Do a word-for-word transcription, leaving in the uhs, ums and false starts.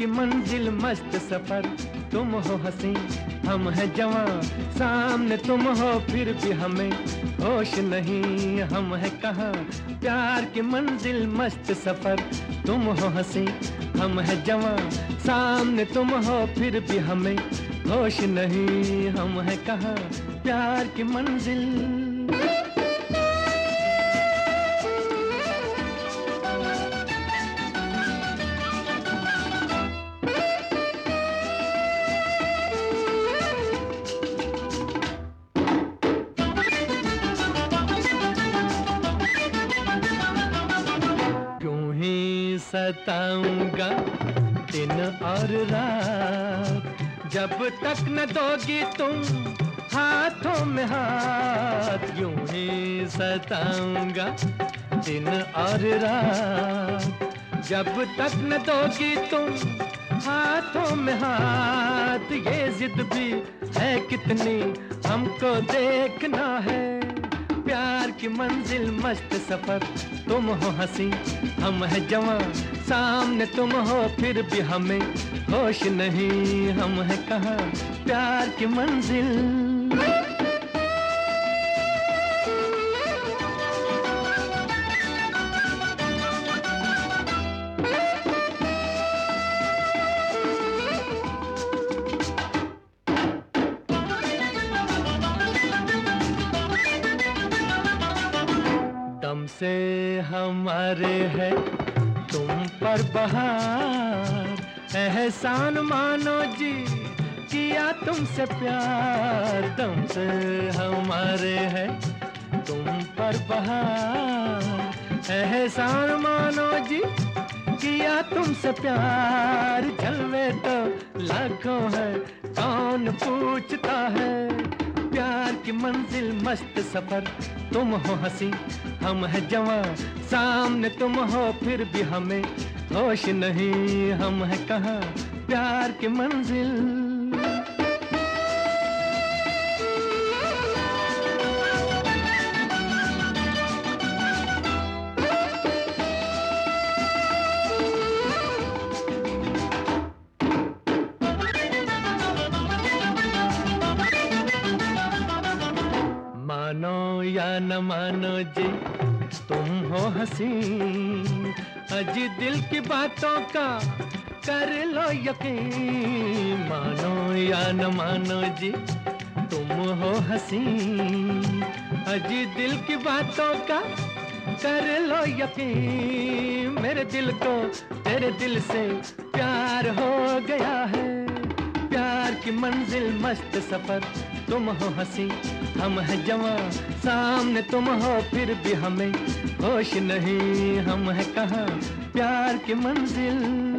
की मंजिल मस्त सफर, तुम हो हंसी हम हैं जवां, सामने तुम हो फिर भी हमें होश नहीं, हम हैं कहाँ। प्यार की मंजिल मस्त सफर, तुम हो हंसी हम हैं जवां, सामने तुम हो फिर भी हमें होश नहीं, हम हैं कहाँ। प्यार की मंजिल सताऊंगा दिन और रात, जब तक न दोगी तुम हाथों में हाथ। यूं ही सताऊंगा दिन और रात, जब तक न दोगी तुम हाथों में हाथ। ये जिद भी है कितनी हमको देखना है, प्यार की मंजिल मस्त सफर, तुम हो हंसी हम हैं जवां, सामने तुम हो फिर भी हमें होश नहीं, हम हैं कहाँ। प्यार की मंजिल दम से हमारे है तुम पर बहार, एहसान मानो जी किया तुमसे प्यार। दम से हमारे है तुम पर बहार, एहसान मानो जी किया तुमसे प्यार। जलवे तो लाखों है कौन पूछता है, प्यार की मंजिल मस्त सफर, तुम हो हंसी हम हैं जवां, सामने तुम हो फिर भी हमें होश नहीं, हम हैं कहाँ। प्यार की मंजिल मानो या न मानो जी तुम हो हंसी, अजी दिल की बातों का कर लो यकीन। मानो या न मानो जी तुम हो हंसी, अजी दिल की बातों का कर लो यकीन। मेरे दिल को तेरे दिल से प्यार हो गया है, प्यार की मंजिल मस्त सफर, तुम हो हंसी हम हैं जवां, सामने तुम हो फिर भी हमें होश नहीं, हम हैं कहाँ। प्यार की मंजिल